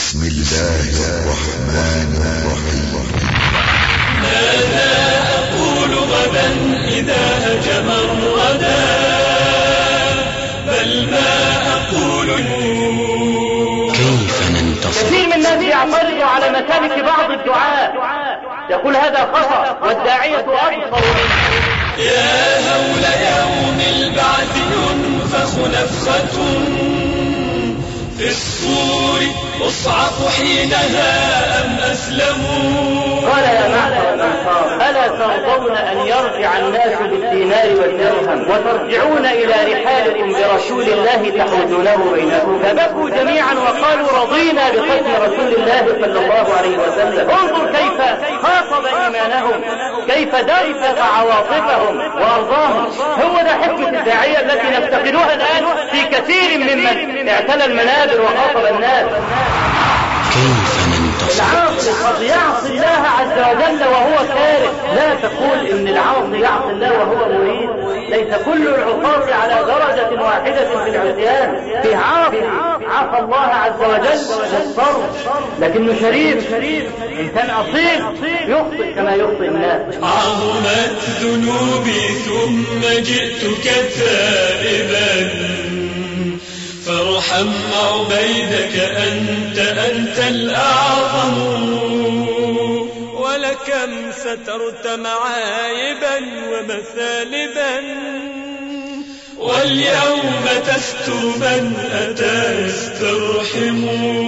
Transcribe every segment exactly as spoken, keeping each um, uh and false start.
بسم الله الرحمن الرحيم. ماذا أقول غدا إذا هجم الردى؟ بل ما أقول كيف ننتصر؟ كثير من الناس يعترض على مسالك بعض الدعاء، يقول هذا خطأ والداعية أبصر. يا هول يوم البعث ينفخ نفخة في الصور، أصعق حينها أم أسلموا؟ قال يا معشر الأنصار ألا ترضون أن يرجع الناس بالدينار والدرهم وترجعون إلى رحالكم برسول الله تحوزونه بينكم؟ فبكوا جميعا وقالوا رضينا بقتل رسول الله صلى الله عليه وسلم. انظر كيف خاطب إيمانهم، كيف درس عواطفهم وأرضاهم. هو ده حكمة الداعية التي نفتقدها الآن في كثير ممن اعتلى المنابر وخاطب الناس. كيف ننتصر؟ العاصي قد يعصي الله عز وجل وهو كاره. لا تقول ان العاصي يعصي الله وهو مريد. ليس كل العصاة على درجة واحدة في العصيان. في عاصي عصى الله عز وجل مضطر لكنه شريف. ان كان اصيل يخطئ كما يخطئ الناس. عظمت ذنوبي ثم جئتك تائبا، فارحم عبيدك أنت أنت الأعظم. ولكم سترت معايبا ومثالبا، واليوم تستر من أتى يسترحم.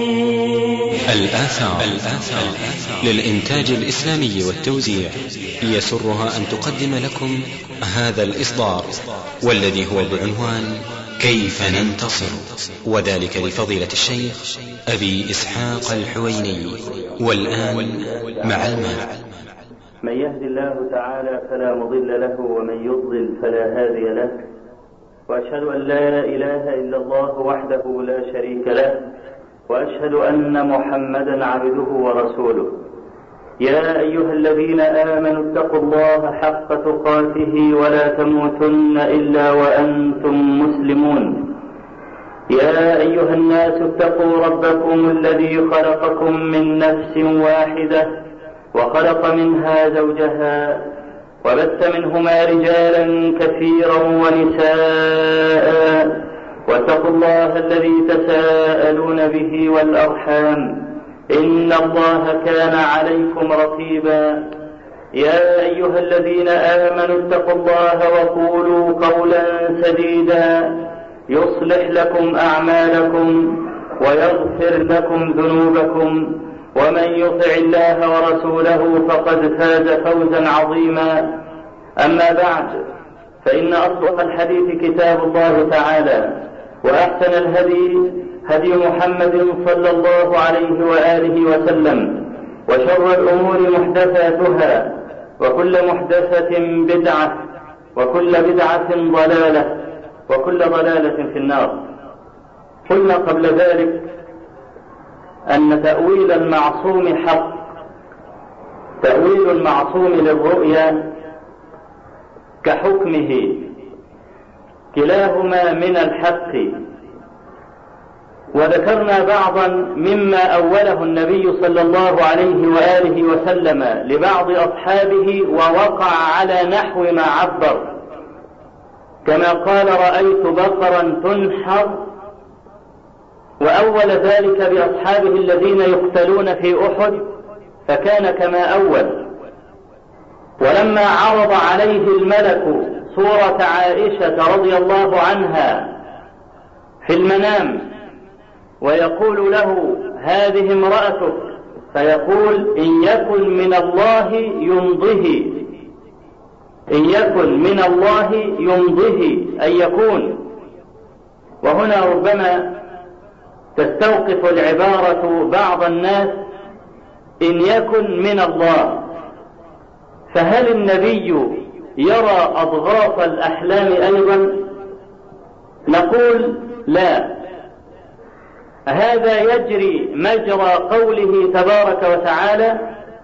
الآثار للإنتاج الإسلامي والتوزيع يسرها أن تقدم لكم هذا الإصدار، والذي هو بعنوان كيف ننتصر، وذلك لفضيلة الشيخ أبي إسحاق الحويني. والآن مع المال. من يهدي الله تعالى فلا مضل له، ومن يضلل فلا هادي له، وأشهد أن لا إله إلا الله وحده لا شريك له، وأشهد أن محمدا عبده ورسوله. يا أيها الذين آمنوا اتقوا الله حق تقاته ولا تموتن إلا وأنتم مسلمون. يا أيها الناس اتقوا ربكم الذي خلقكم من نفس واحدة وخلق منها زوجها وبث منهما رجالا كثيرا ونساء، واتقوا الله الذي تساءلون به والأرحام إن الله كان عليكم رقيبا. يا أيها الذين آمنوا اتقوا الله وقولوا قولا سديدا يصلح لكم أعمالكم ويغفر لكم ذنوبكم، ومن يطع الله ورسوله فقد فاز فوزا عظيما. أما بعد، فإن أصدق الحديث كتاب الله تعالى، وأحسن الهدي هدي محمد صلى الله عليه وآله وسلم، وشر الأمور محدثاتها، وكل محدثة بدعة، وكل بدعة ضلالة، وكل ضلالة في النار. قلنا قبل ذلك أن تأويل المعصوم حق. تأويل المعصوم للرؤيا كحكمه كلاهما من الحق. وذكرنا بعضا مما أوله النبي صلى الله عليه وآله وسلم لبعض أصحابه ووقع على نحو ما عبر، كما قال رأيت بقرا تنحر، وأول ذلك بأصحابه الذين يقتلون في أحد فكان كما أول. ولما عرض عليه الملك صورة عائشة رضي الله عنها في المنام ويقول له هذه امرأتك، فيقول إن يكن من الله يمضه، إن يكن من الله يمضه أن يكون. وهنا ربما تستوقف العبارة بعض الناس إن يكن من الله، فهل النبي يرى أضغاث الأحلام أيضا؟ نقول لا، هذا يجري مجرى قوله تبارك وتعالى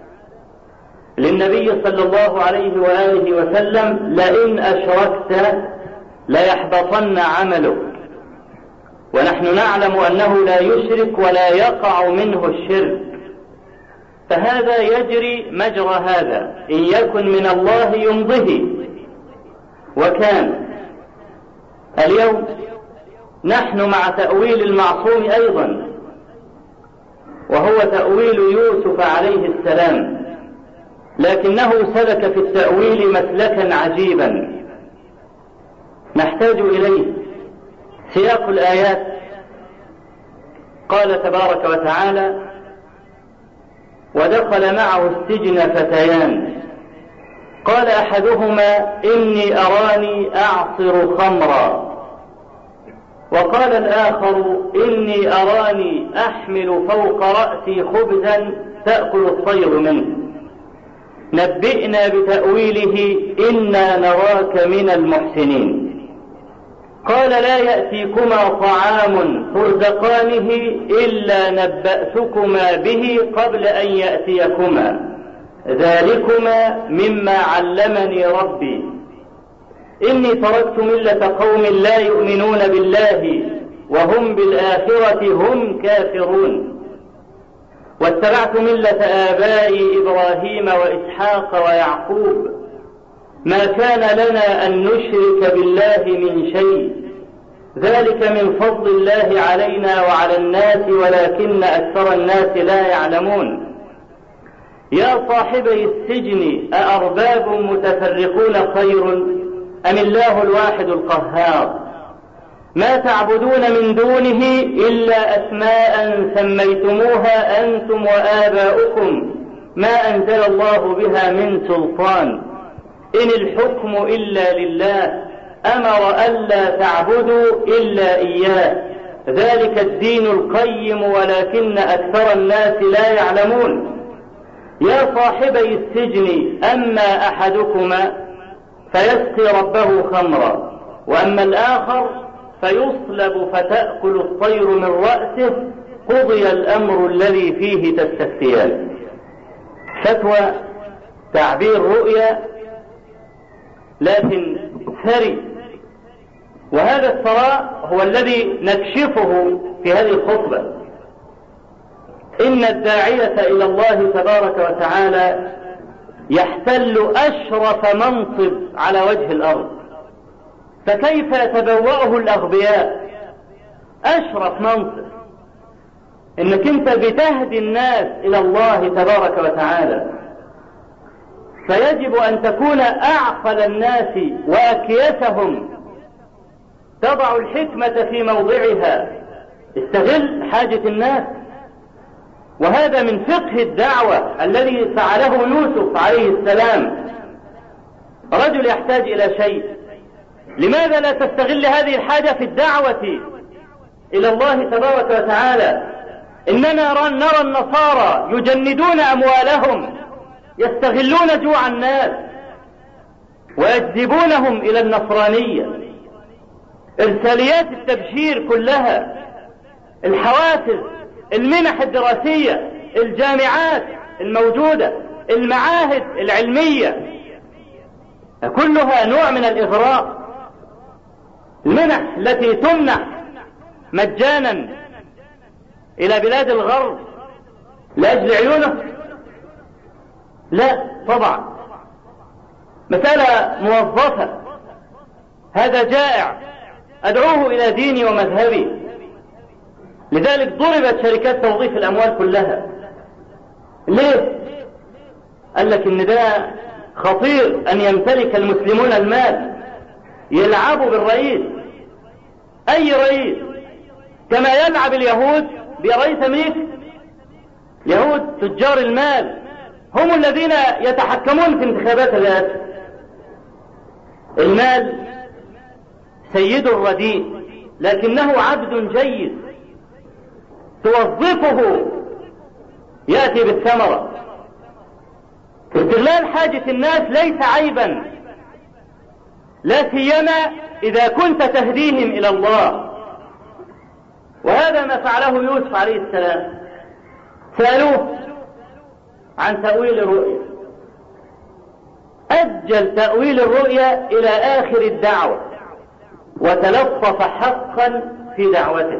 للنبي صلى الله عليه وآله وسلم لئن أشركت ليحبطن عملك. ونحن نعلم أنه لا يشرك ولا يقع منه الشرك، فهذا يجري مجرى هذا، إن يكن من الله يمضه. وكان اليوم نحن مع تأويل المعصوم أيضا، وهو تأويل يوسف عليه السلام، لكنه سلك في التأويل مسلكا عجيبا نحتاج إليه. سياق الآيات قال تبارك وتعالى: ودخل معه السجن فتيان قال أحدهما إني أراني أعصر خمرا، وقال الآخر إني أراني أحمل فوق رأسي خبزا تأكل الطير منه، نبئنا بتأويله إنا نراك من المحسنين. قال لا يأتيكما طعام ترزقانه إلا نبأتكما به قبل أن يأتيكما، ذلكما مما علمني ربي، إني تركت ملة قوم لا يؤمنون بالله وهم بالآخرة هم كافرون، واتبعت ملة آبائي إبراهيم وإسحاق ويعقوب، ما كان لنا أن نشرك بالله من شيء، ذلك من فضل الله علينا وعلى الناس ولكن أكثر الناس لا يعلمون. يا صاحبي السجن أأرباب متفرقون خير أم الله الواحد القهار، ما تعبدون من دونه إلا أسماء سميتموها أنتم وآباؤكم ما أنزل الله بها من سلطان، إن الحكم إلا لله أمر ألا تعبدوا إلا إياه، ذلك الدين القيم ولكن أكثر الناس لا يعلمون. يا صاحبي السجن أما أحدكما فيسقي ربه خمرا، وأما الآخر فيصلب فتأكل الطير من رأسه، قضي الأمر الذي فيه تستفتيان. فتوى تعبير رؤيا لكن ثري، وهذا الثراء هو الذي نكشفه في هذه الخطبة. إن الداعية إلى الله تبارك وتعالى يحتل أشرف منصب على وجه الأرض، فكيف يتبوأه الأغبياء؟ أشرف منصب، إنك أنت بتهدي الناس إلى الله تبارك وتعالى، فيجب أن تكون أعقل الناس وأكيسهم، تضع الحكمة في موضعها، استغل حاجة الناس. وهذا من فقه الدعوة الذي فعله يوسف عليه السلام. رجل يحتاج إلى شيء، لماذا لا تستغل هذه الحاجة في الدعوة إلى الله تبارك وتعالى؟ إننا نرى النصارى يجندون أموالهم، يستغلون جوع الناس ويجذبونهم إلى النصرانية. إرساليات التبشير كلها، الحوافز، المنح الدراسية، الجامعات الموجودة، المعاهد العلمية، كلها نوع من الإغراء. المنح التي تمنح مجانا إلى بلاد الغرب لأجل عيونه؟ لا طبعا، مسألة موظفة، هذا جائع، أدعوه إلى ديني ومذهبي. لذلك ضربت شركات توظيف الأموال كلها. ليه؟ قال لك إن ده خطير أن يمتلك المسلمون المال، يلعبوا بالرئيس، أي رئيس، كما يلعب اليهود برئيس أمريكا. يهود تجار المال هم الذين يتحكمون في انتخابات الرئاسة. المال سيد رديء، لكنه عبد جيد، توظفه يأتي بالثمرة. استغلال حاجة الناس ليس عيبا، لا سيما إذا كنت تهديهم إلى الله. وهذا ما فعله يوسف عليه السلام. سألوه عن تأويل الرؤيا، أجل تأويل الرؤيا إلى آخر الدعوة، وتلطف حقا في دعوته.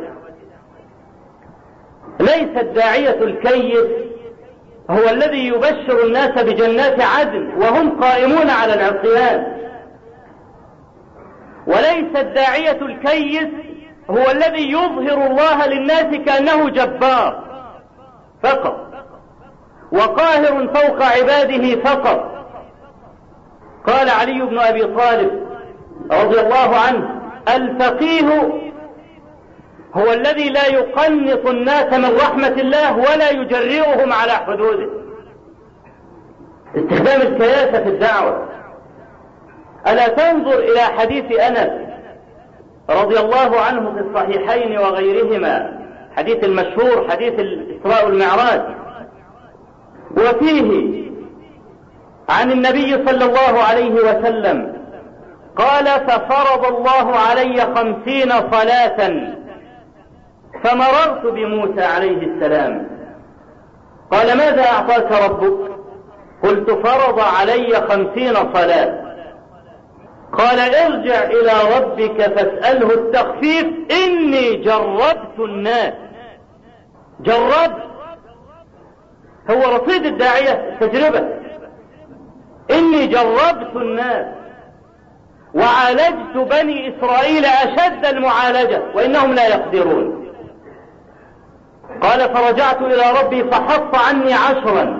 ليس الداعية الكيس هو الذي يبشر الناس بجنات عدن وهم قائمون على العصيان، وليس الداعية الكيس هو الذي يظهر الله للناس كأنه جبار فقط وقاهر فوق عباده فقط. قال علي بن أبي طالب رضي الله عنه: الفقيه هو الذي لا يقنط الناس من رحمة الله ولا يجرئهم على حدوده. استخدام الكياسة في الدعوة. ألا تنظر إلى حديث أنس رضي الله عنه في الصحيحين وغيرهما، حديث المشهور، حديث الإسراء والمعراج، وفيه عن النبي صلى الله عليه وسلم قال: ففرض الله علي خمسين صلاة فمررت بموسى عليه السلام. قال: ماذا أعطاك ربك؟ قلت: فرض علي خمسين صلاة. قال: ارجع إلى ربك فاسأله التخفيف، إني جربت الناس. جربت، هو رصيد الداعية التجربة. إني جربت الناس وعالجت بني إسرائيل أشد المعالجة وإنهم لا يقدرون. قال: فرجعت إلى ربي فحط عني عشرا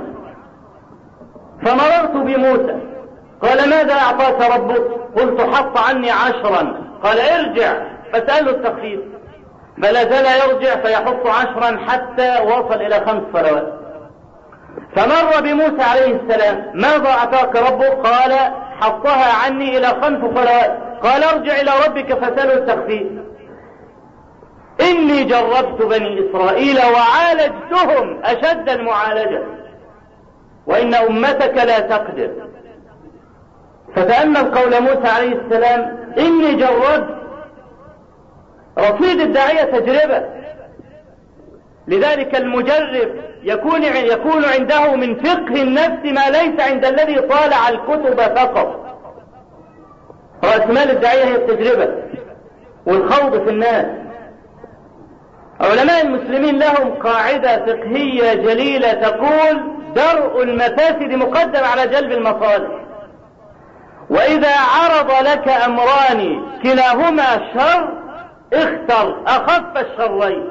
فمررت بموسى. قال: ماذا أعطاك ربك؟ قلت: حط عني عشرا. قال: ارجع فاسأله التخفيف. فلا زال يرجع فيحط عشرا حتى وصل إلى خمس صلوات. فمر بموسى عليه السلام: ماذا أعطاك ربك؟ قال: حطها عني إلى خمس صلوات. قال: ارجع إلى ربك فاسأله التخفيف، إني جربت بني إسرائيل وعالجتهم أشد المعالجة وإن أمتك لا تقدر. فتأمل قول موسى عليه السلام: إني جربت. رصيد الداعية تجربة. لذلك المجرب يكون يكون عنده من فقه النفس ما ليس عند الذي طالع الكتب فقط. رأس مال الداعية هي التجربة والخوض في الناس. علماء المسلمين لهم قاعدة فقهية جليلة تقول: درء المفاسد مقدم على جلب المصالح. وإذا عرض لك أمران كلاهما شر اختر أخف الشرين.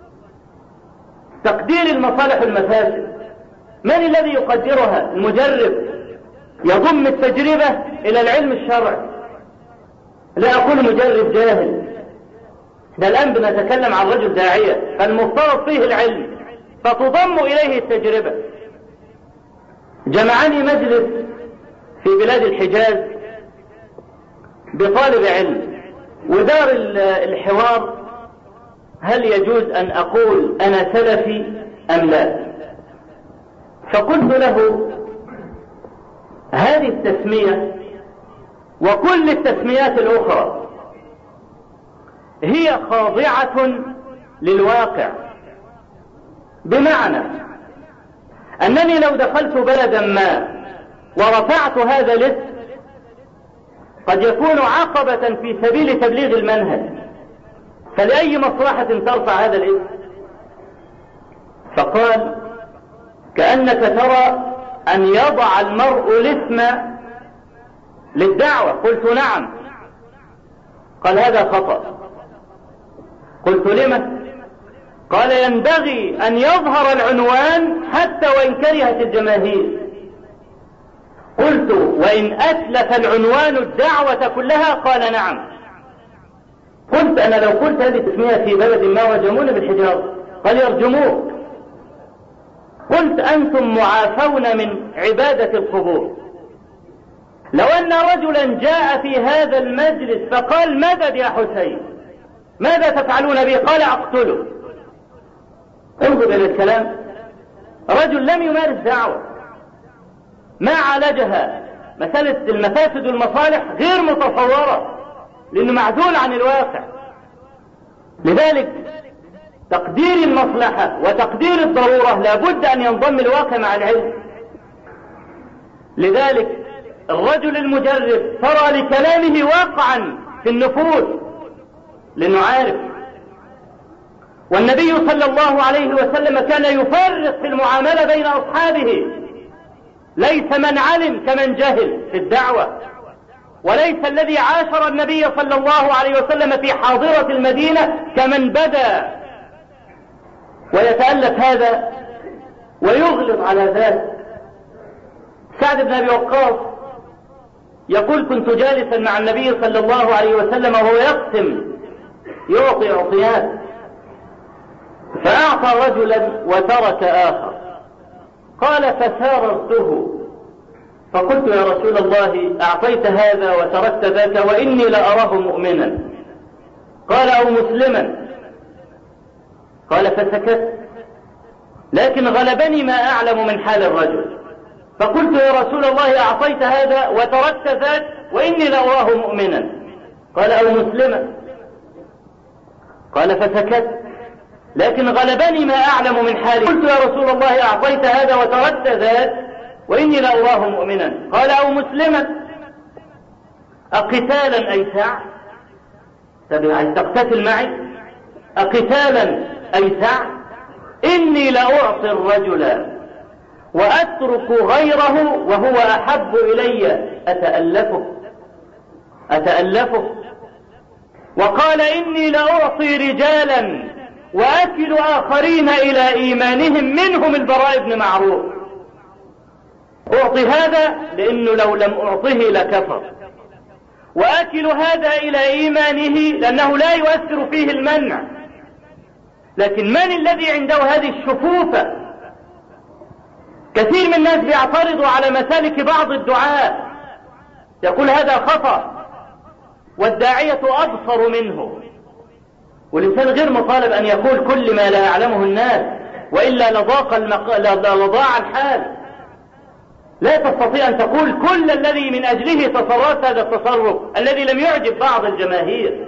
تقدير المصالح والمفاسد، من الذي يقدرها؟ المجرب. يضم التجربة إلى العلم الشرعي. لا أقول مجرب جاهل، ده الآن بنتكلم عن رجل داعية فالمفترض فيه العلم، فتضم إليه التجربة. جمعني مجلس في بلاد الحجاز بطالب علم، ودار الحوار: هل يجوز أن أقول أنا سلفي أم لا؟ فقلت له: هذه التسمية وكل التسميات الأخرى هي خاضعة للواقع، بمعنى أنني لو دخلت بلدا ما ورفعت هذا الاسم قد يكون عقبة في سبيل تبليغ المنهج، فلأي مصلحة ترفع هذا الاسم؟ فقال: كأنك ترى أن يضع المرء الاسم للدعوة. قلت: نعم. قال: هذا خطأ. قلت: لما؟ قال: ينبغي أن يظهر العنوان حتى وإن كرهت الجماهير. قلت: وإن أتلف العنوان الدعوة كلها؟ قال: نعم. قلت: أنا لو قلت هذه التسمية في بلد ما رجموني بالحجارة. قال: يرجموك. قلت: أنتم معافون من عبادة القبور. لو أن رجلا جاء في هذا المجلس فقال: مدد يا حسين، ماذا تفعلون به؟ قال: أقتله. انظر إلى الكلام. رجل لم يمارس دعوة، ما عالجها. مسألة المفاسد والمصالح غير متصورة لأنه معزول عن الواقع. لذلك تقدير المصلحة وتقدير الضرورة لابد أن ينضم الواقع مع العلم. لذلك الرجل المجرب ترى لكلامه واقعا في النفوس، لأنه عارف والنبي صلى الله عليه وسلم كان يفرق في المعاملة بين أصحابه، ليس من علم كمن جهل في الدعوة، وليس الذي عاشر النبي صلى الله عليه وسلم في حاضرة المدينة كمن بدا، ويتألف هذا ويغلظ على ذلك. سعد بن أبي وقاص يقول: كنت جالسا مع النبي صلى الله عليه وسلم وهو يقسم، يعطي عطيات، فأعطى رجلا وترك آخر. قال: فساررته فقلت: يا رسول الله، أعطيت هذا وتركت ذاك وإني لأراه مؤمنا. قال: أو مسلما. قال: فسكت، لكن غلبني ما أعلم من حال الرجل، فقلت: يا رسول الله، أعطيت هذا وتركت ذاك وإني لأراه مؤمنا. قال: أو مسلما. قال: فسكت، لكن غلبني ما أعلم من حاله. قلت: يا رسول الله، أعطيت هذا وتركت ذاك وإني لأراه مؤمنا. قال: أو مسلما. أقتالا أي ساعة؟ أن تقتتل معي؟ أقتالا أي ساعة؟ إني لأعطي الرجل وأترك غيره وهو أحب إلي، أتألفه أتألفه وقال: إني لأعطي رجالا وأكل آخرين إلى إيمانهم، منهم البراء بن معروف. أعطي هذا لأنه لو لم أعطه لكفر، وأكل هذا إلى إيمانه لأنه لا يؤثر فيه المنع. لكن من الذي عنده هذه الشفوفة؟ كثير من الناس بيعترضوا على مسالك بعض الدعاة، يقول هذا خطأ والداعية أبصر منه. والإنسان غير مطالب أن يقول كل ما لا يعلمه الناس، وإلا لضاق المق... لضاع الحال. لا تستطيع أن تقول كل الذي من أجله تصرفت هذا التصرف الذي لم يعجب بعض الجماهير.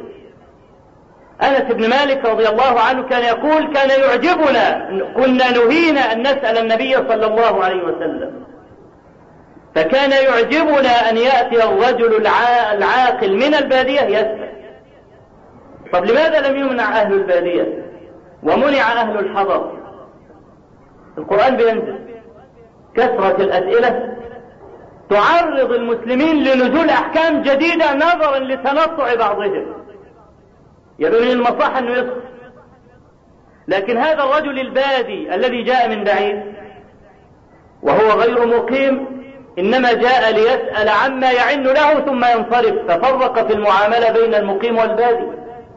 أنس بن مالك رضي الله عنه كان يقول: كان يعجبنا، كنا نهينا أن نسأل النبي صلى الله عليه وسلم، فكان يعجبنا أن يأتي الرجل العاقل من البادية يسأل. طب لماذا لم يمنع أهل البادية ومنع أهل الحضر؟ القرآن بينزل، كثرة الأسئلة تعرض المسلمين لنزول أحكام جديدة نظرا لتنطع بعضهم، يبقى من المصلحة أنه يسكت. لكن هذا الرجل البادي الذي جاء من بعيد وهو غير مقيم إنما جاء ليسأل عما يعن له ثم ينصرف، ففرق في المعاملة بين المقيم والبادي.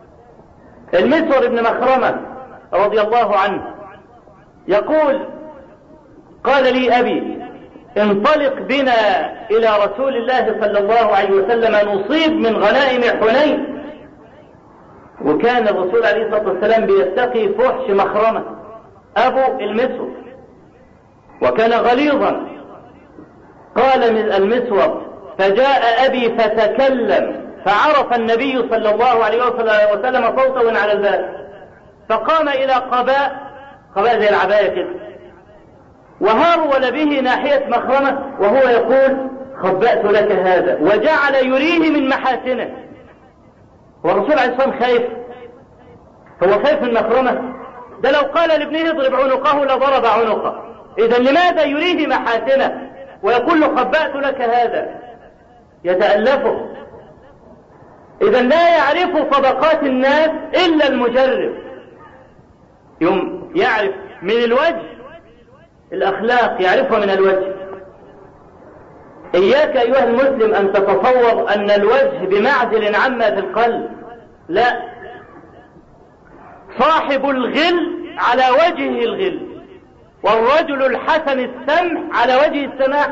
المسور بن مخرمة رضي الله عنه يقول: قال لي أبي: انطلق بنا إلى رسول الله صلى الله عليه وسلم نصيب من غنائم حنين. وكان الرسول عليه الصلاة والسلام بيتقي فحش مخرمة أبو المسور، وكان غليظا. قال المسور: فجاء أبي فتكلم، فعرف النبي صلى الله عليه وسلم صوته على الباب، فقام إلى قباء قباء زي العباية كده، وهرول به ناحية مخرمة وهو يقول: خبأت لك هذا، وجعل يريه من محاسنه. والرسول عليه الصلاة والسلام خايف، هو خايف من مخرمة؟ ده لو قال لابنه اضرب عنقه لضرب عنقه. إذا لماذا يريه محاسنه ويقول له خبأت لك هذا؟ يتألفه. إذا لا يعرف طبقات الناس إلا المجرب، يوم يعرف من الوجه الأخلاق، يعرفها من الوجه. إياك أيها المسلم أن تتصور أن الوجه بمعزل عما في القلب، لا، صاحب الغل على وجهه الغل، والرجل الحسن السمح على وجه السماح.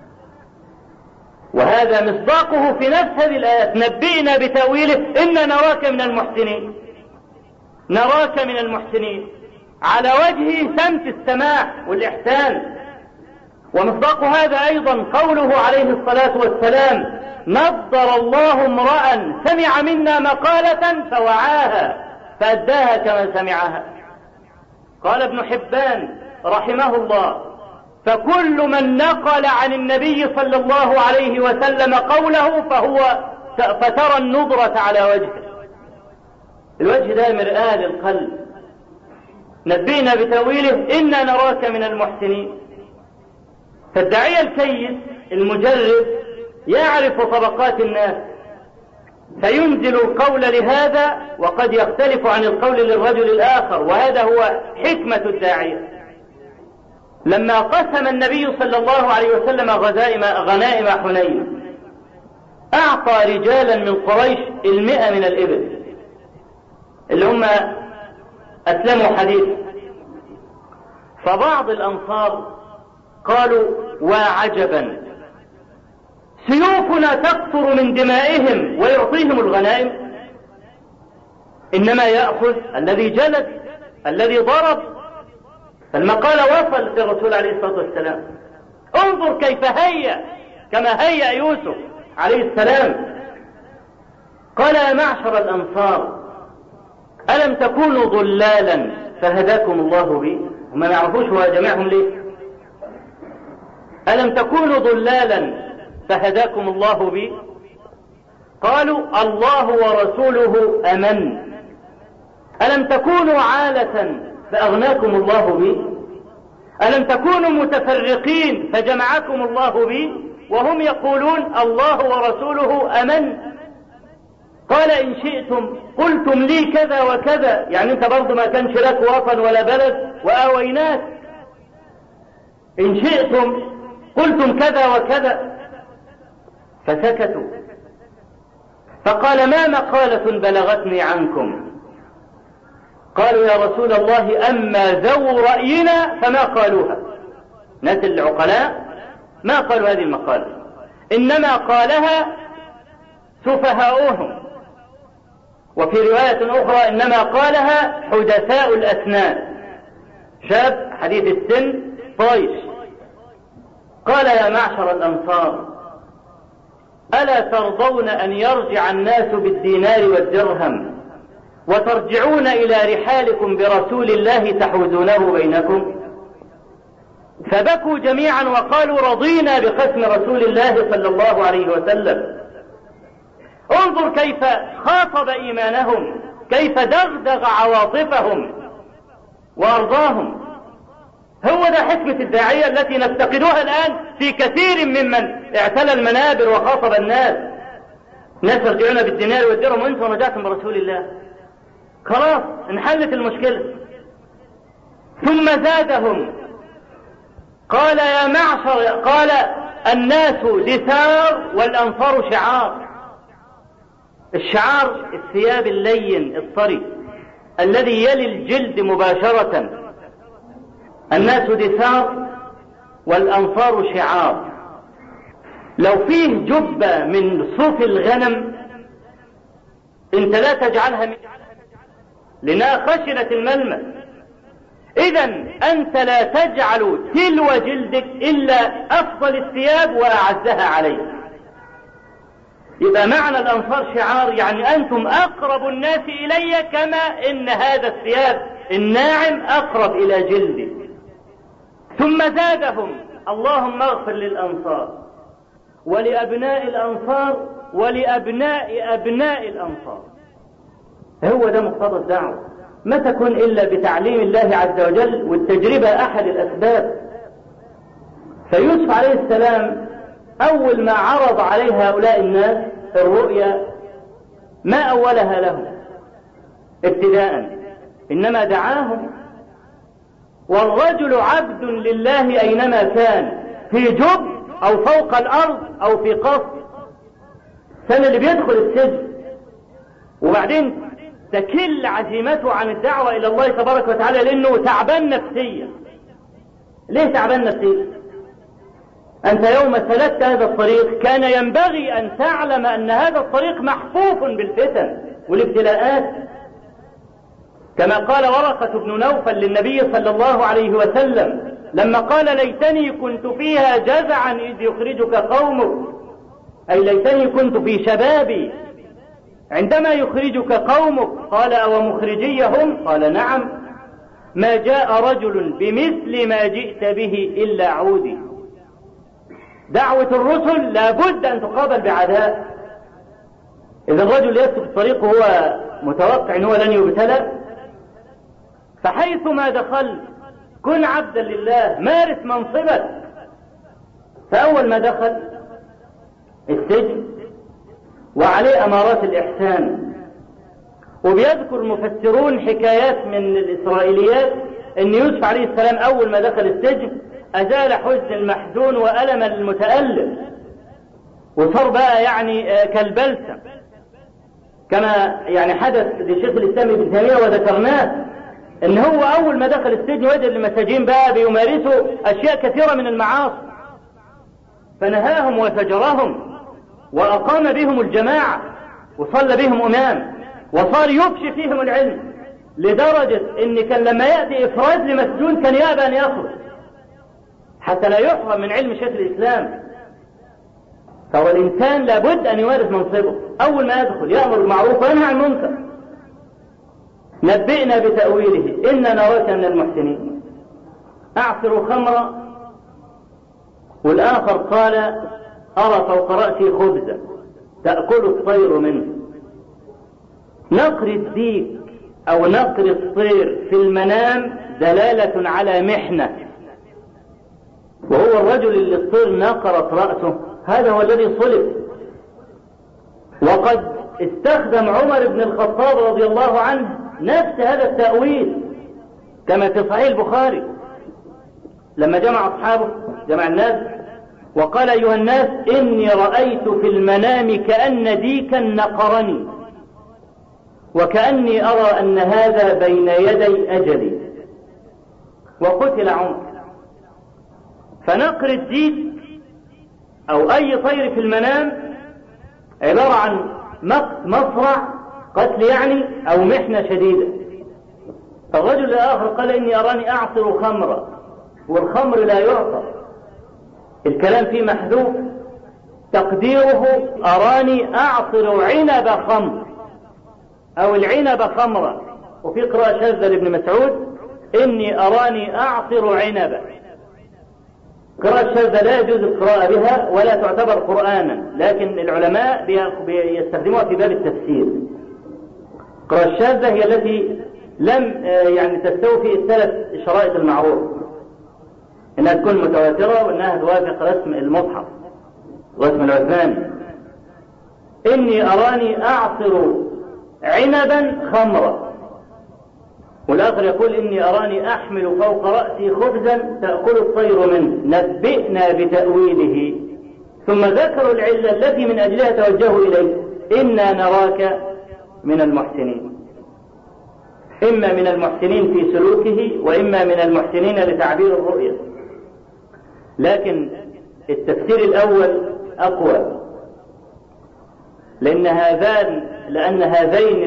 وهذا مصداقه في نفس هذه الآيات: نبئنا بتأويله إنا نراك من المحسنين، نراك من المحسنين، على وجهه سمت السماح والإحسان. ومصداق هذا أيضا قوله عليه الصلاة والسلام: نضر الله امرأ سمع منا مقالة فوعاها فأداها كما سمعها. قال ابن حبان رحمه الله: فكل من نقل عن النبي صلى الله عليه وسلم قوله فهو فترى النضرة على وجهه. الوجه ده مرآة للقلب، نبئنا بتأويله إنا نراك من المحسنين. فالداعية الكيس المجرب يعرف طبقات الناس، فينزل القول لهذا وقد يختلف عن القول للرجل الآخر، وهذا هو حكمة الداعية. لما قسم النبي صلى الله عليه وسلم غنائم غنائم حنين أعطى رجالا من قريش المئة من الإبل اللي هم أسلموا حديثا. فبعض الأنصار قالوا: وعجبا، سيوفنا تقطر من دمائهم ويعطيهم الغنائم؟ إنما يأخذ الذي جلد الذي ضرب. فالمقالة وصل للرسول عليه الصلاة والسلام: انظر كيف هيأ كما هيأ يوسف عليه السلام. قال: يا معشر الأنصار، ألم تكونوا ضلالا فهداكم الله بي؟ هم ما يعرفوش هو جميعهم ليه. ألم تكونوا ضلالا فهداكم الله بي؟ قالوا: الله ورسوله أمن. ألم تكونوا عالة فأغناكم الله بي؟ ألم تكونوا متفرقين فجمعكم الله بي؟ وهم يقولون الله ورسوله أمن. قال: إن شئتم قلتم لي كذا وكذا، يعني أنت برضو ما كانش لك وطن ولا بلد وآويناك، إن شئتم قلتم كذا وكذا. فسكتوا. فقال: ما مقالة بلغتني عنكم؟ قالوا: يا رسول الله، أما ذو رأينا فما قالوها. ناس العقلاء ما قالوا هذه المقالة، إنما قالها سفهاؤهم. وفي رواية أخرى إنما قالها حدثاء الأسنان، شاب حديث السن طايش. قال: يا معشر الأنصار، ألا ترضون أن يرجع الناس بالدينار والدرهم وترجعون إلى رحالكم برسول الله تحوزونه بينكم؟ فبكوا جميعا وقالوا: رضينا بقسم رسول الله صلى الله عليه وسلم. انظر كيف خاطب إيمانهم، كيف دغدغ عواطفهم وأرضاهم. هو ده حكمة الداعية التي نفتقدها الآن في كثير ممن اعتلى المنابر وخاطب الناس. ناس يرجعون بالدينار والدرهم وانتم رجعتم برسول الله، خلاص انحلت المشكلة. ثم زادهم قال: يا معشر، قال: الناس دثار والأنصار شعار. الشعار الثياب اللين الطري الذي يلي الجلد مباشرة. الناس دثار والأنصار شعار. لو فيه جبة من صوف الغنم انت لا تجعلها من لأنها خشنة الملمس، إذن أنت لا تجعل تلو جلدك إلا أفضل الثياب وأعزها عليك. يبقى معنى الأنصار شعار، يعني أنتم أقرب الناس إلي كما إن هذا الثياب الناعم أقرب إلى جلدي. ثم زادهم: اللهم اغفر للأنصار ولأبناء الأنصار ولأبناء أبناء الأنصار. هو ده مقتضى الدعوة، ما تكون إلا بتعليم الله عز وجل، والتجربة أحد الأسباب. فيوسف عليه السلام أول ما عرض عليه هؤلاء الناس الرؤيا ما أولها لهم ابتداء، إنما دعاهم. والرجل عبد لله أينما كان، في جب أو فوق الأرض أو في قصر. سنة اللي بيدخل السجن وبعدين تكل عزيمته عن الدعوة إلى الله تبارك وتعالى لأنه تعبان نفسيا. ليه تعبان نفسيا؟ أنت يوم سلكت هذا الطريق كان ينبغي أن تعلم أن هذا الطريق محفوف بالفتن والابتلاءات، كما قال ورقة بن نوفل للنبي صلى الله عليه وسلم لما قال: ليتني كنت فيها جزعا إذ يخرجك قومك، أي ليتني كنت في شبابي عندما يخرجك قومك. قال: أو مخرجيهم؟ قال: نعم. ما جاء رجل بمثل ما جئت به إلا عودي. دعوة الرسل لابد أن تقابل بعداء. إذا الرجل يسلك الطريق وهو متوقع أنه لن يبتلى، فحيثما دخلت كن عبدا لله، مارس منصبك. فأول ما دخل السجن وعليه أمارات الإحسان، وبيذكر مفسرون حكايات من الإسرائيليات أن يوسف عليه السلام أول ما دخل السجن أزال حزن المحزون وألم المتألم، وصار بقى يعني كالبلسم، كما يعني حدث لشيخ الإسلام ابن تيمية وذكرناه، ان هو اول ما دخل السجن وجد المساجين بقى بيمارسوا اشياء كثيرة من المعاصي، فنهاهم وزجرهم واقام بهم الجماعة وصلى بهم امام، وصار يفشي فيهم العلم، لدرجة ان كان لما يأتي افراد لمسجون كان يأبى ان يخرج حتى لا يحرم من علم شيخ الاسلام. فهو الانسان لابد ان يمارس منصبه، اول ما يدخل يأمر بالمعروف وينهى عن المنكر. نبئنا بتأويله إنا نراك من المحسنين. أعصر خمرا، والآخر قال أرى فوق رأسي خبزا تأكل الطير منه. نقر الديك أو نقر الطير في المنام دلالة على محنة، وهو الرجل اللي الطير نقرت رأسه هذا هو الذي صلب. وقد استخدم عمر بن الخطاب رضي الله عنه نفس هذا التأويل كما في صحيح البخاري، لما جمع أصحابه جمع الناس وقال أيها الناس إني رأيت في المنام كأن ديكا نقرني وكأني أرى أن هذا بين يدي أجلي، وقتل عمر. فنقر الديك أو أي طير في المنام عبارة عن مقت مصرع قتل يعني أو محنة شديدة. الرجل الآخر قال إني أراني أعصر خمرا، والخمر لا يعصر، الكلام فيه محذوف، تقديره أراني أعصر عنب خمر أو العنب خمرا. وفي قراءة شاذة لابن مسعود إني أراني أعصر عنبا. قراءة شاذة لا يجوز القراءة بها ولا تعتبر قرآنا، لكن العلماء يستخدموها في باب التفسير. القراءة الشاذة هي التي لم يعني تستوفي الثلاث شرائط المعروف، انها تكون متواترة وانها توافق رسم المصحف رسم العثماني. اني اراني اعصر عنبا خمرا، والاخر يقول اني اراني احمل فوق رأسي خبزا تأكل الطير منه. نبئنا بتأويله، ثم ذكروا العلة التي من اجلها توجهوا اليه، انا نراك من المحسنين، إما من المحسنين في سلوكه وإما من المحسنين لتعبير الرؤية. لكن التفسير الأول أقوى، لأن هذان لأن هذين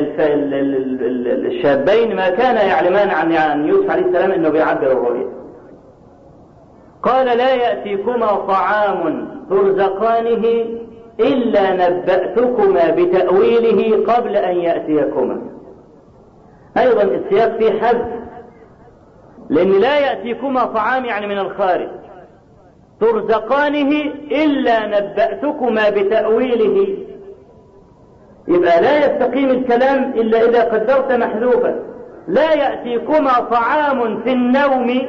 الشابين ما كان يعلمان عن يوسف عليه السلام أنه بيعبر الرؤية. قال لا يأتيكما طعام ترزقانه إلا نبأتكما بتأويله قبل أن يأتيكما. أيضا السياق فيه حذف، لأن لا يأتيكما طعام يعني من الخارج، ترزقانه إلا نبأتكما بتأويله، يبقى لا يستقيم الكلام إلا إذا قدرت محذوفا. لا يأتيكما طعام في النوم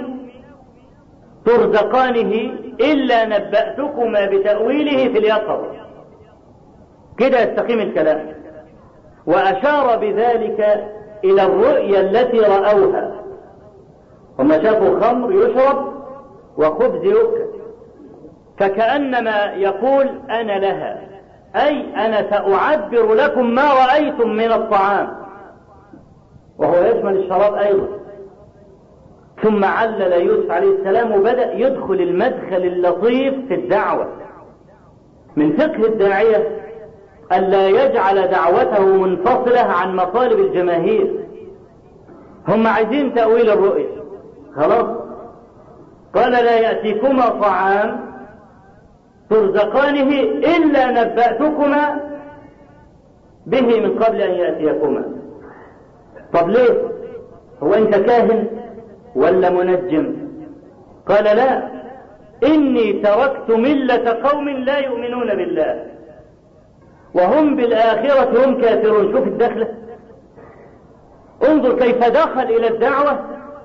ترزقانه إلا نبأتكما بتأويله في اليقظة، كده يستقيم الكلام. وأشار بذلك إلى الرؤيا التي رأوها، هم شافوا خمر يشرب وخبز يؤكل، فكأنما يقول أنا لها، أي أنا سأعبر لكم ما رأيتم من الطعام، وهو يشمل الشراب أيضا. ثم علل يوسف عليه السلام وبدأ يدخل المدخل اللطيف في الدعوة. من فقه الداعية ألا يجعل دعوته منفصلة عن مطالب الجماهير. هم عايزين تأويل الرؤية، خلاص، قال لا يأتيكما طعام ترزقانه إلا نبأتكما به من قبل أن يأتيكما. طب ليه؟ هو أنت كاهن ولا منجم؟ قال لا، إني تركت ملة قوم لا يؤمنون بالله وهم بالآخرة هم كافرون. شوف الدخلة، انظر كيف دخل إلى الدعوة.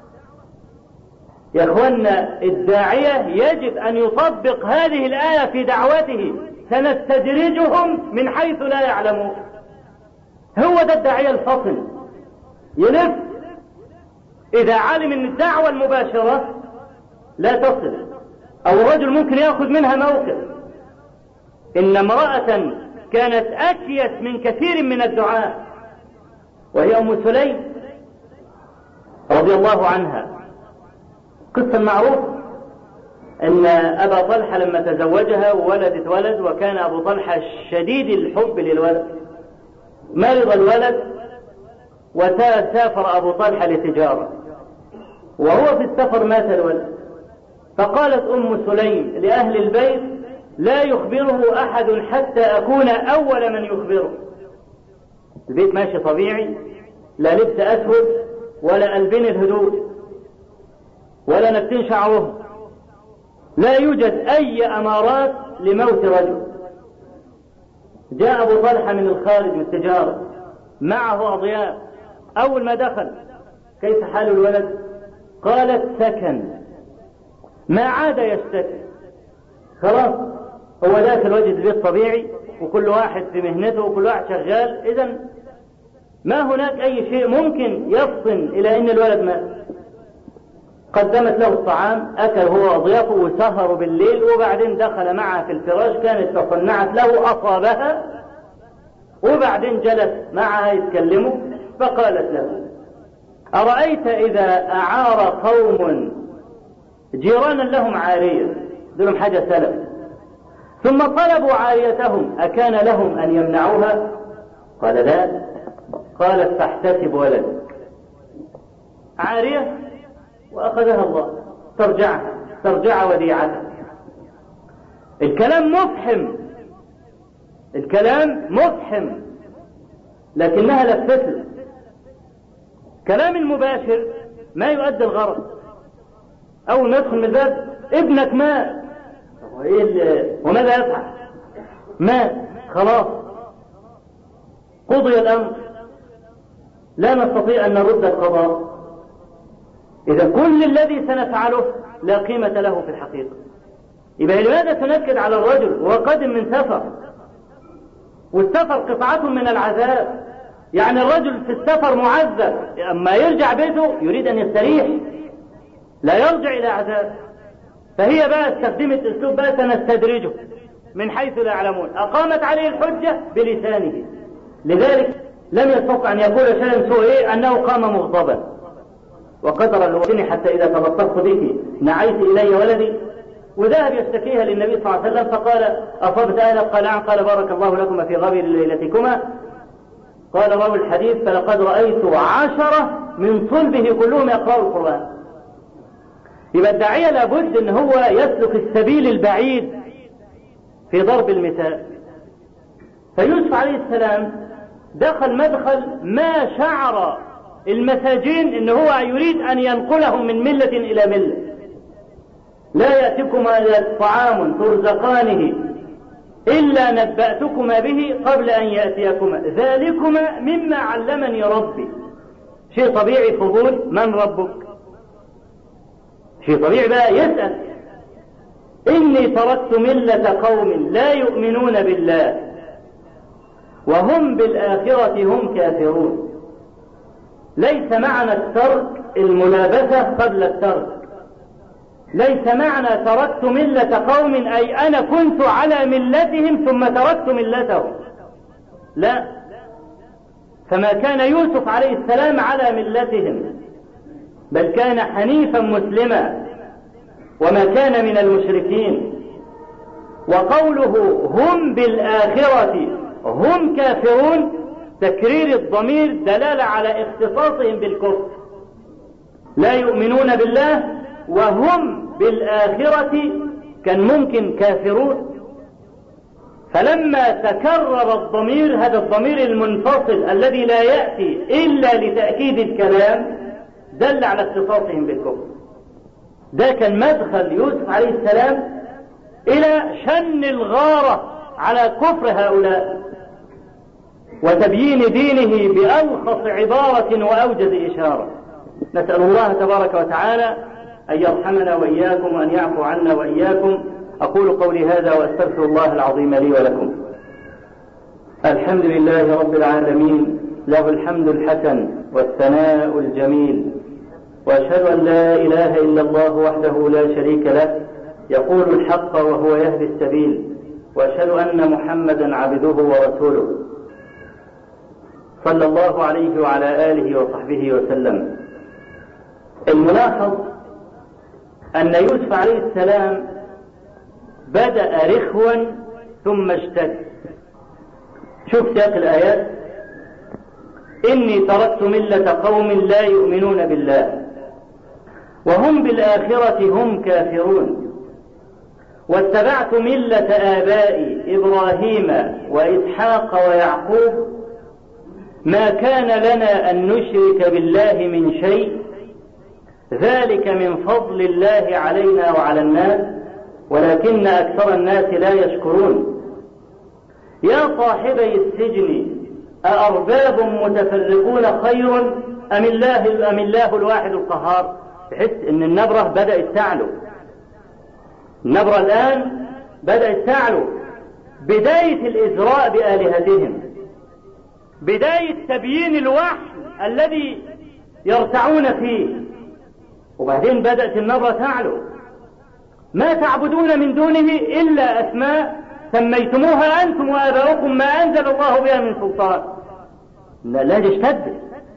يا أخوانا الداعية يجب أن يطبق هذه الآية في دعوته، سنستدرجهم من حيث لا يعلمون. هو ده الداعية الفطن، يلف. إذا علم أن الدعوة المباشرة لا تصل، أو الرجل ممكن يأخذ منها موقف. إن امرأة كانت أكيس من كثير من الدعاء، وهي أم سليم رضي الله عنها. قصة معروفة أن أبا طلحة لما تزوجها وولدت ولد، وكان أبو طلحة شديد الحب للولد، مرض الولد وسافر أبو طلحة لتجارة، وهو في السفر مات الولد. فقالت أم سليم لأهل البيت: لا يخبره أحد حتى أكون أول من يخبره. البيت ماشي طبيعي، لا لبس أسود ولا ألبين الهدوء ولا نبتين شعره، لا يوجد أي أمارات لموت رجل. جاء أبو طلحة من الخارج من التجارة، معه أضياف. أول ما دخل: كيف حال الولد؟ قالت: سكن، ما عاد يشتكي، خلاص هو داخل وجه البيت طبيعي، وكل واحد في مهنته وكل واحد شغال، إذن ما هناك أي شيء ممكن يفطن إلى أن الولد مات. قدمت له الطعام، أكل هو وضيافه وسهروا بالليل، وبعدين دخل معها في الفراش، كانت تصنعت له أصابها، وبعدين جلس معها يتكلموا. فقالت له: أرأيت إذا أعار قوم جيرانا لهم عارية، لهم حاجة سلف، ثم طلبوا عاريتهم، أكان لهم أن يمنعوها؟ قال: لا. قالت: فاحتسب ولدك، عارية وأخذها الله، ترجع ترجع وديعتها. الكلام مفحم، الكلام مفحم، لكنها لفتت. كلام المباشر ما يؤدي الغرض. أول ما يدخل من الباب: ابنك مات، وماذا يفعل؟ مات، خلاص قضي الأمر، لا نستطيع أن نرد القضاء. إذا كل الذي سنفعله لا قيمة له في الحقيقة. يبقى لماذا تنكد على الرجل وهو قادم من سفر؟ والسفر قطعة من العذاب، يعني الرجل في السفر معذب، أما يرجع بيته يريد أن يستريح، لا يرجع إلى عذاب. فهي بقى استخدمت أسلوب بقى سنستدرجه من حيث لا يعلمون. أقامت عليه الحجة بلسانه، لذلك لم يستطع أن يقول شيئا سوء إيه؟ أنه قام مغضبا. وقدر الوطن حتى إذا تبطرت به نعيت إلي ولدي، وذهب يشتكيها للنبي صلى الله عليه وسلم، فقال: أصبت أهلك؟ قال: نعم. قال: بارك الله لكما في غابر ليلتكما. قال راوي الحديث: فلقد رأيت عشرة من صلبه كلهم يقرأوا القرآن. يبقى الداعية لابد أن هو يسلك السبيل البعيد في ضرب المثال. فيوسف عليه السلام دخل مدخل ما شعر المساجين أنه هو يريد أن ينقلهم من ملة إلى ملة. لا يأتكما طعام ترزقانه إلا نبأتكما به قبل أن يأتيكما، ذلكما مما علمني ربي. شيء طبيعي فضول: من ربك؟ شيء طبيعي بقى يسأل. إني تركت ملة قوم لا يؤمنون بالله وهم بالآخرة هم كافرون. ليس معنى الترك الملابسة قبل الترك، ليس معنى تركت ملة قوم أي أنا كنت على ملتهم ثم تركت ملتهم، لا. فما كان يوسف عليه السلام على ملتهم، بل كان حنيفا مسلما وما كان من المشركين. وقوله هم بالآخرة هم كافرون تكرير الضمير دلالة على اختصاصهم بالكفر. لا يؤمنون بالله وهم بالآخرة كان ممكن كافرون. فلما تكرر الضمير، هذا الضمير المنفصل الذي لا يأتي إلا لتأكيد الكلام، دل على اختصاصهم بالكفر. ده كان مدخل يوسف عليه السلام إلى شن الغارة على كفر هؤلاء. وتبيين دينه بألخص عبارة وأوجز إشارة. نسأل الله تبارك وتعالى أن يرحمنا وإياكم وأن يعفو عنا وإياكم. أقول قولي هذا وأستغفر الله العظيم لي ولكم. الحمد لله رب العالمين، له الحمد الحسن والثناء الجميل، وأشهد أن لا إله إلا الله وحده لا شريك له يقول الحق وهو يهدي السبيل، وأشهد أن محمدا عبده ورسوله صلى الله عليه وعلى آله وصحبه وسلم. الملاحظ أن يوسف عليه السلام بدأ رخوا ثم اشتد. شوف سياق الآيات: إني تركت ملة قوم لا يؤمنون بالله وهم بالآخرة هم كافرون واتبعت ملة آبائي إبراهيم وإسحاق ويعقوب ما كان لنا أن نشرك بالله من شيء ذلك من فضل الله علينا وعلى الناس ولكن أكثر الناس لا يشكرون. يا صاحبي السجن أأرباب متفرقون خير أم الله, أم الله الواحد القهار؟ تحس أن النبرة بدأت تعلو، النبرة الآن بدأت تعلو. بداية الإزراء بآلهتهم، بداية تبيين الوحي الذي يرتعون فيه، وبعدين بدأت النبرة تعلو. ما تعبدون من دونه إلا أسماء سميتموها أنتم وآباؤكم ما أنزل الله بها من سلطان. لا اشتد،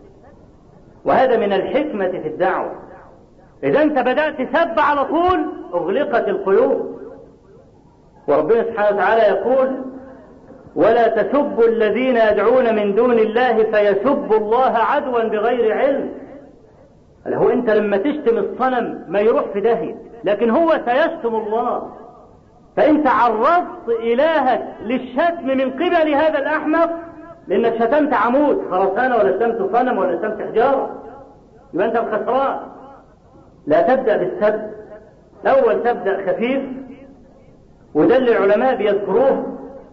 وهذا من الحكمة في الدعوة. إذا أنت بدأت تسب على طول أغلقت القلوب. وربنا سبحانه وتعالى يقول: ولا تسبوا الذين يدعون من دون الله فيسبوا الله عدوا بغير علم. هو أنت لما تشتم الصنم ما يروح في داهية، لكن هو سيشتم الله. فأنت عرضت إلهك للشتم من قبل هذا الأحمق، لأنك شتمت عمود خرسانة ولا شتمت صنم ولا شتمت حجارة، يبقى أنت الخسران. لا تبدأ بالسب، الأول تبدأ خفيف، وده اللي العلماء بيذكروه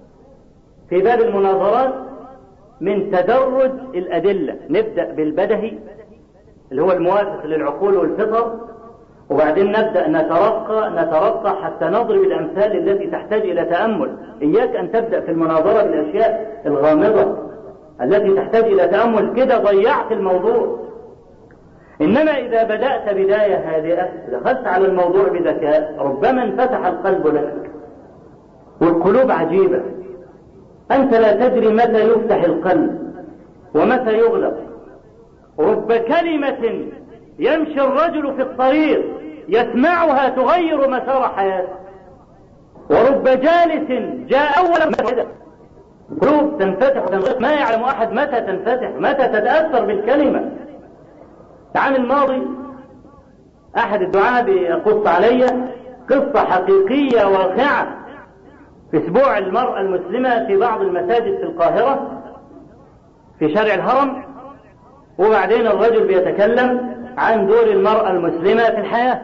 في باب المناظرات من تدرج الأدلة. نبدأ بالبدهي اللي هو الموافق للعقول والفطر، وبعدين نبدأ نترقى نترقى حتى نضرب الأمثال التي تحتاج إلى تأمل. إياك أن تبدأ في المناظرة بالأشياء الغامضة التي تحتاج إلى تأمل، كده ضيعت الموضوع. إنما إذا بدأت بداية هادئة دخلت على الموضوع بذكاء ربما انفتح القلب لك. والقلوب عجيبة، أنت لا تدري متى يفتح القلب ومتى يغلق. رب كلمة يمشي الرجل في الطريق يسمعها تغير مسار حياته، ورب جالس جاء أولا مسجدا. قلوب تنفتح وتنغلق، ما يعلم أحد متى تنفتح، متى تتأثر بالكلمة. العام الماضي أحد الدعاة بيقص علي قصة حقيقية واقعة في أسبوع المرأة المسلمة في بعض المساجد في القاهرة في شارع الهرم، وبعدين الرجل بيتكلم عن دور المرأة المسلمة في الحياة.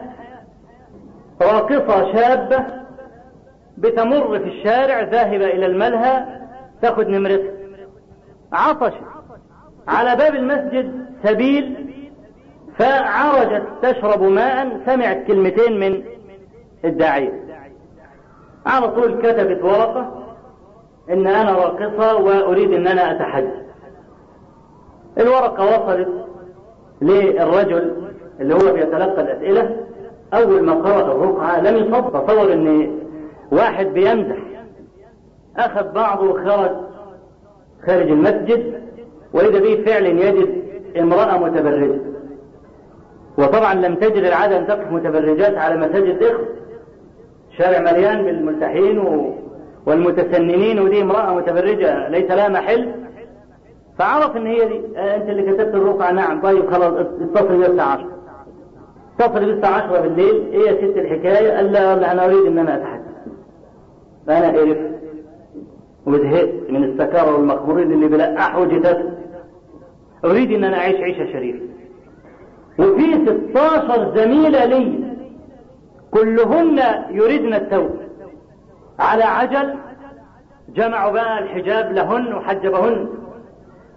راقصة شابة بتمر في الشارع ذاهبة إلى الملهى تأخذ نمرتها، عطشت على باب المسجد سبيل فعرجت تشرب ماء، سمعت كلمتين من الداعية، على طول كتبت ورقة إن أنا راقصة وأريد أن أنا أتحدث. الورقة وصلت للرجل اللي هو بيتلقى الأسئلة. أول ما قرأ الرقعة لم يصدق، تصور إن واحد بيمزح. أخذ بعضه وخرج خارج المسجد، وإذا به فعل يجد امرأة متبرجة. وطبعا لم تجد العادة أن تقف متبرجات على مساجد إخوة، شارع مليان بالملتحين والمتسننين، ودي امرأة متبرجة ليس لها محل. فعرف ان هي دي. آه انت اللي كتبت الرقعة؟ نعم. طيب خلاص اتصل بي الساعة عشرة. اتصل بي الساعة عشرة بالليل. ايه يا ست الحكاية؟ قال لا انا اريد ان انا اتحدث. فانا قرفت وزهقت من السكارى والمخمورين اللي بلقحوا جثث. اريد ان انا اعيش عيشة شريفة. وفي ستاشر زميلة لي كلهن يريدن التوبة على عجل، جمعوا بقى الحجاب لهن وحجبهن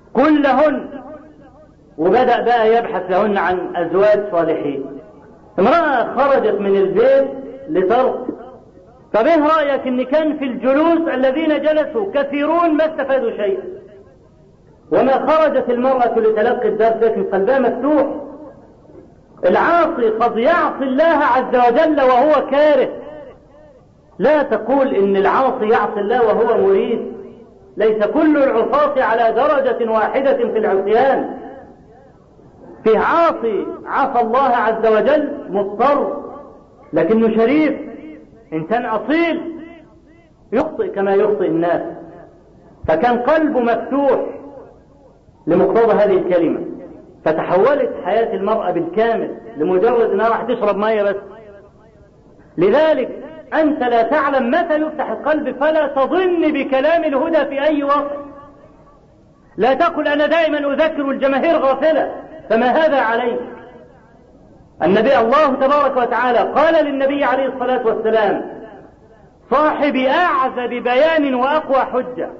كلهن، وبدأ بقى يبحث لهن عن أزواج صالحين. امرأة خرجت من البيت لترق، طب ايه رأيك ان كان في الجلوس الذين جلسوا كثيرون ما استفادوا شيئا، وما خرجت المرأة لتلقي الدرس لكن قلبها مفتوح. العاصي قد يعصي الله عز وجل وهو كاره. لا تقول ان العاصي يعصي الله وهو مريد، ليس كل العصاة على درجة واحدة في العصيان. في عاصي عصى الله عز وجل مضطر لكنه شريف، انسان اصيل يخطئ كما يخطئ الناس، فكان قلبه مفتوح لمقتضى هذه الكلمة، فتحولت حياة المرأة بالكامل لمجرد انها راح تشرب مية بس. لذلك انت لا تعلم متى يفتح القلب، فلا تظن بكلام الهدى في اي وقت. لا تقل انا دائما اذكر الجماهير غافلة، فما هذا عليك. النبي الله تبارك وتعالى قال للنبي عليه الصلاة والسلام صاحب اعذب بيان واقوى حجة،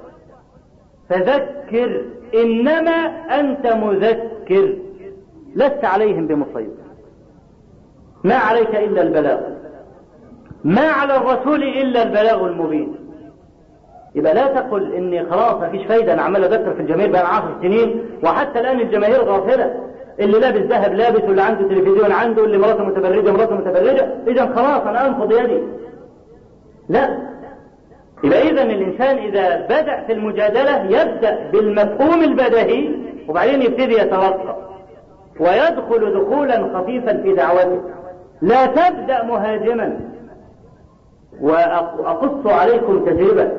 فذكر انما انت مذكر لست عليهم بمسيطر، ما عليك الا البلاغ، ما على الرسول الا البلاغ المبين. يبقى لا تقل اني خلاص ما فيش فايدة، انا عمال اذكر في الجماهير بقى عشر سنين وحتى الان الجماهير غافلة، اللي لابس ذهب لابس، واللي عنده تلفزيون عنده، واللي مراته متبرجة مراته متبرجة، اذا خلاص انا انفض يدي. لا، يبقى اذا الانسان اذا بدأ في المجادلة يبدأ بالمفهوم البديهي وبعدين يبتدي يترقى ويدخل دخولا خفيفا في دعوته. لا تبدأ مهاجما. وأقص عليكم تجربة.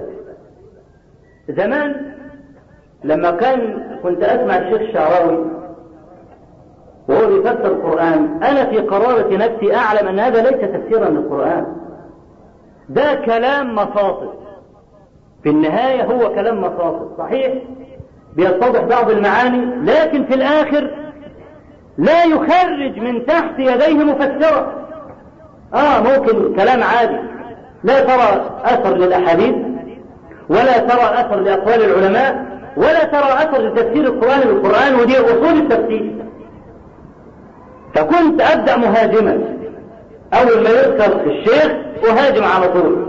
زمان لما كان كنت أسمع الشيخ الشعراوي وهو بيفسر القرآن، أنا في قرارة نفسي أعلم أن هذا ليس تفسيرا للقرآن، ده كلام مصاطب. في النهاية هو كلام مصاطب صحيح بيتضح بعض المعاني، لكن في الآخر لا يخرج من تحت يديه مفسرة. آه ممكن كلام عادي، لا ترى أثر للأحاديث ولا ترى أثر لأقوال العلماء ولا ترى أثر لتفسير القرآن بالقرآن، ودي أصول التفسير. فكنت أبدأ مهاجما، أول ما يذكر الشيخ أهاجم على طول.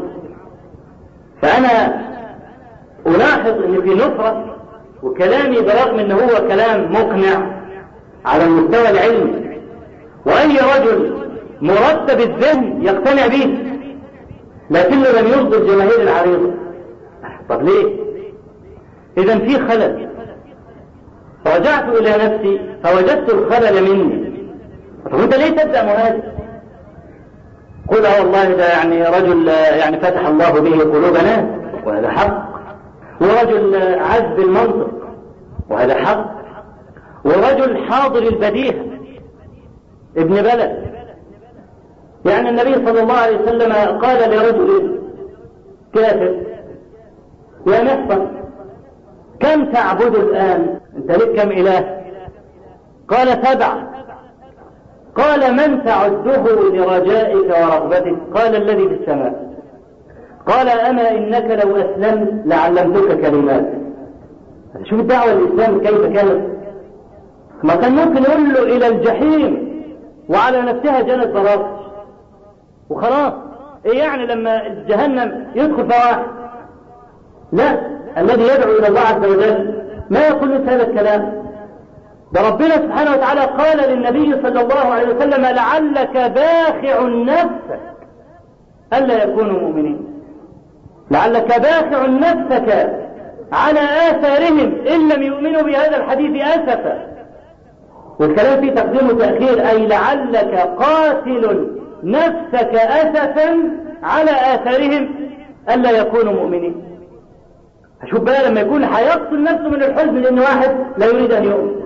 فأنا ألاحظ أن في نفرة، وكلامي برغم أنه هو كلام مقنع على المستوى العلمي وأي رجل مرتب الذهن يقتنع به، لكنه لم يرضي الجماهير العريضة. طب ليه؟ إذا في خلل. فرجعت إلى نفسي فوجدت الخلل مني. طب أنت ليه تبدأ مهاجم؟ قل اه والله ده يعني رجل يعني فتح الله به قلوبنا وهذا حق، ورجل عذب المنطق وهذا حق، ورجل حاضر البديهة ابن بلد. يعني النبي صلى الله عليه وسلم قال لرجل كافر يا محصن كم تعبد الآن؟ انت لك كم إله؟ قال سبع. قال من تعده لرجائك ورغبتك؟ قال الذي في السماء. قال أما إنك لو أسلمت لعلمتك كلمات. شوف الدعوة الإسلام كيف كانت. ما كان ممكن يقول له إلى الجحيم وعلى نفسها جنة براس وخلاص. إيه يعني لما جهنم يدخل فواحد؟ لا، الذي يدعو إلى الله عز وجل ما يقول هذا الكلام. ده ربنا سبحانه وتعالى قال للنبي صلى الله عليه وسلم لعلك باخع نفسك ألا يكونوا مؤمنين، لعلك باخع نفسك على آثارهم إن لم يؤمنوا بهذا الحديث أسفا. والكلام فيه تقديم وتأخير، أي لعلك قاتل نفسك أسفا على آثارهم ألا يكونوا مؤمنين. شوف بقى لما يكون هيقتل نفسه من الحزن لأن واحد لا يريد أن يؤمن.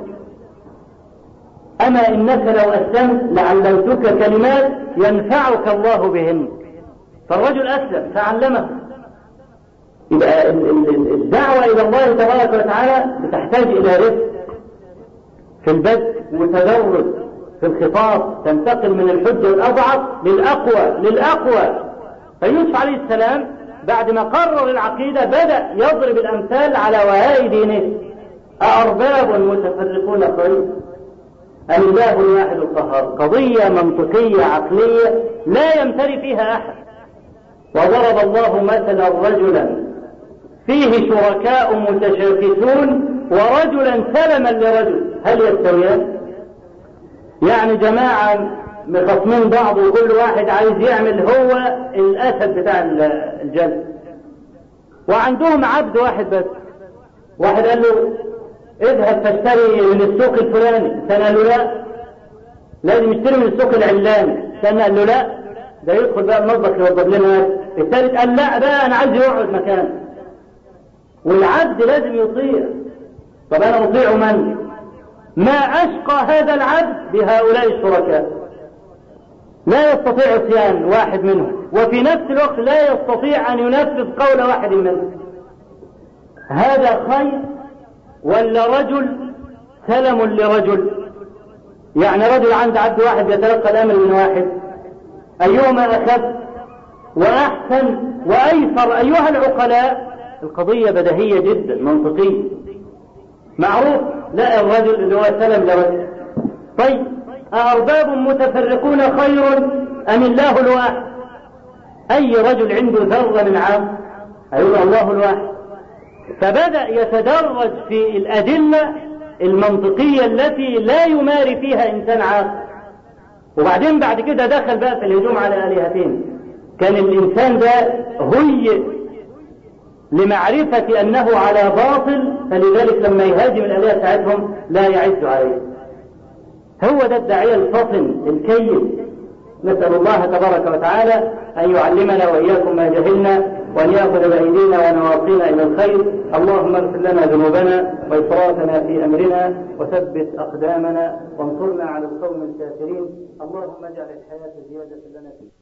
أما إنك لو أسلمت لعلمتك كلمات ينفعك الله بهن. فالرجل أسلم فعلمه. يبقى الدعوة إلى الله تبارك وتعالى بتحتاج إلى رفق في البدء وتدرج في الخطاب، تنتقل من الحجة الأضعف للأقوى للأقوى. فيوسف عليه السلام بعد ما قرر العقيدة بدأ يضرب الأمثال على وهاء دينه، أأرباب متفرقون خير أم الله الواحد القهار؟ قضية منطقية عقلية لا يمتري فيها أحد. وضرب الله مثلا رجلا فيه شركاء متشاكسون ورجلا سلما لرجل، هل يستويان؟ يعني جماعة مخصمين بعض وكل واحد عايز يعمل هو الأسد بتاع الجنة، وعندهم عبد واحد بس. واحد قال له اذهب تشتري من السوق الفلاني، الثاني قال له لا لازم يشتري من السوق العلاني، الثاني قال له لا ده يدخل بقى المطبخ يوضب لنا، الثالث قال لا بقى انا عايز يقعد مكانه، والعبد لازم يطيع. طب انا اطيع من؟ ما اشقى هذا العبد بهؤلاء الشركاء، لا يستطيع عصيان واحد منهم، وفي نفس الوقت لا يستطيع ان ينفذ قول واحد منهم. هذا خير ولا رجل سلم لرجل؟ يعني رجل عنده عبد واحد يتلقى الامر من واحد، ايهما اخف واحسن وايسر ايها العقلاء؟ القضية بديهية جدا منطقية معروف. لا الرجل اللي هو سلم لرجل. طيب أأرباب متفرقون خير أم الله الواحد؟ أي رجل عنده ذرة من عقل أيضا الله الواحد. فبدأ يتدرج في الأدلة المنطقية التي لا يماري فيها إنسان عاقل، وبعدين بعد كده دخل بقى في الهجوم على آلهتين. كان الإنسان ده هي لمعرفة أنه على باطل، فلذلك لما يهاجم الآلهة ساعتهم لا يعز عليه. هو ده الداعية الفطن الكيس. نسأل الله تبارك وتعالى أن يعلمنا وإياكم ما جهلنا، وأن يأخذ بأيدينا ونواصينا إلى الخير. اللهم اغفر لنا ذنوبنا وإسرافنا في أمرنا، وثبت أقدامنا، وانصرنا على القوم الكافرين. اللهم اجعل الحياة زيادة لنا فيه.